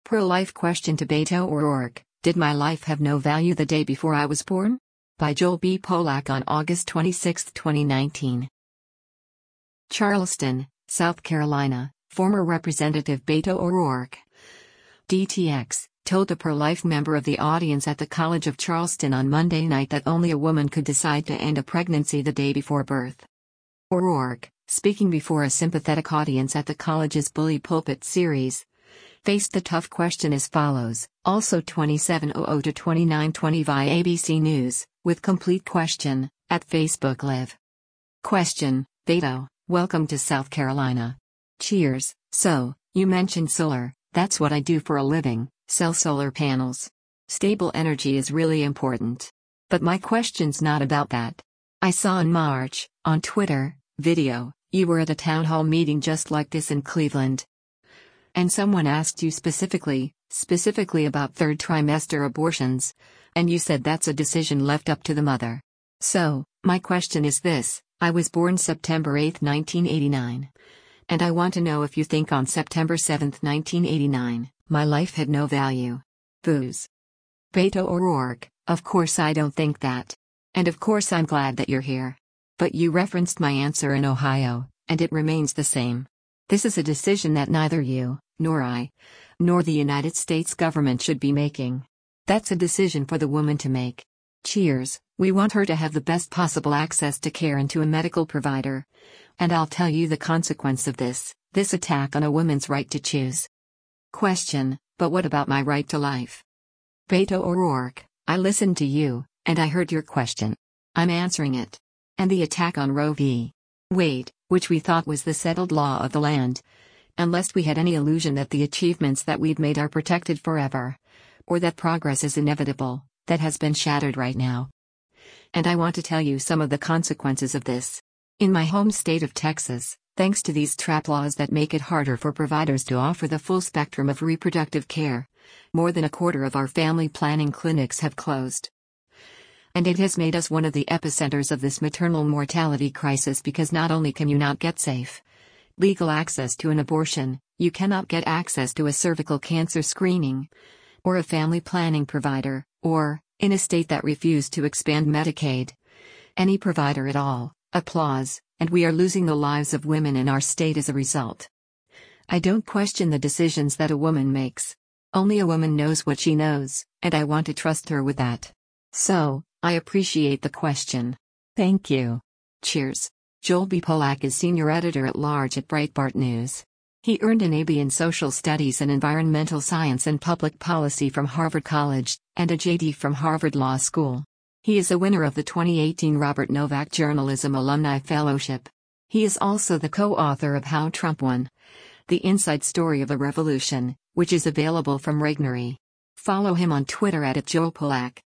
Pro-life question to Beto O'Rourke: Did my life have no value the day before I was born? By Joel B. Polak on August 26, 2019. Charleston, South Carolina, former Representative Beto O'Rourke, DTX, told a pro-life member of the audience at the College of Charleston on Monday night that only a woman could decide to end a pregnancy the day before birth. O'Rourke, speaking before a sympathetic audience at the college's Bully Pulpit series, faced the tough question as follows, also 27:00 to 29:20 via ABC News, with complete question, at Facebook Live. Question: Beto, welcome to South Carolina. Cheers. So, you mentioned solar. That's what I do for a living, sell solar panels. Stable energy is really important. But my question's not about that. I saw in March, on Twitter, video, you were at a town hall meeting just like this in Cleveland. And someone asked you specifically about third trimester abortions, and you said that's a decision left up to the mother. So, my question is this: I was born September 8, 1989. And I want to know if you think on September 7, 1989, my life had no value. Booze. Beto O'Rourke: Of course I don't think that. And of course I'm glad that you're here. But you referenced my answer in Ohio, and it remains the same. This is a decision that neither you, nor I, nor the United States government should be making. That's a decision for the woman to make. Cheers. We want her to have the best possible access to care and to a medical provider. And I'll tell you the consequence of this attack on a woman's right to choose. Question: But what about my right to life? Beto O'Rourke: I listened to you, and I heard your question. I'm answering it. And the attack on Roe v. Wade, which we thought was the settled law of the land. Unless we had any illusion that the achievements that we've made are protected forever. Or that progress is inevitable, that has been shattered right now. And I want to tell you some of the consequences of this. In my home state of Texas, thanks to these trap laws that make it harder for providers to offer the full spectrum of reproductive care, more than a quarter of our family planning clinics have closed. And it has made us one of the epicenters of this maternal mortality crisis because not only can you not get safe, legal access to an abortion, you cannot get access to a cervical cancer screening, or a family planning provider, or, in a state that refused to expand Medicaid, any provider at all. Applause, and we are losing the lives of women in our state as a result. I don't question the decisions that a woman makes. Only a woman knows what she knows, and I want to trust her with that. So, I appreciate the question. Thank you. Cheers. Joel B. Polak is Senior Editor-at-Large at Breitbart News. He earned an AB in Social Studies and Environmental Science and Public Policy from Harvard College, and a JD from Harvard Law School. He is a winner of the 2018 Robert Novak Journalism Alumni Fellowship. He is also the co-author of How Trump Won: The Inside Story of a Revolution, which is available from Regnery. Follow him on Twitter @JoelPolak.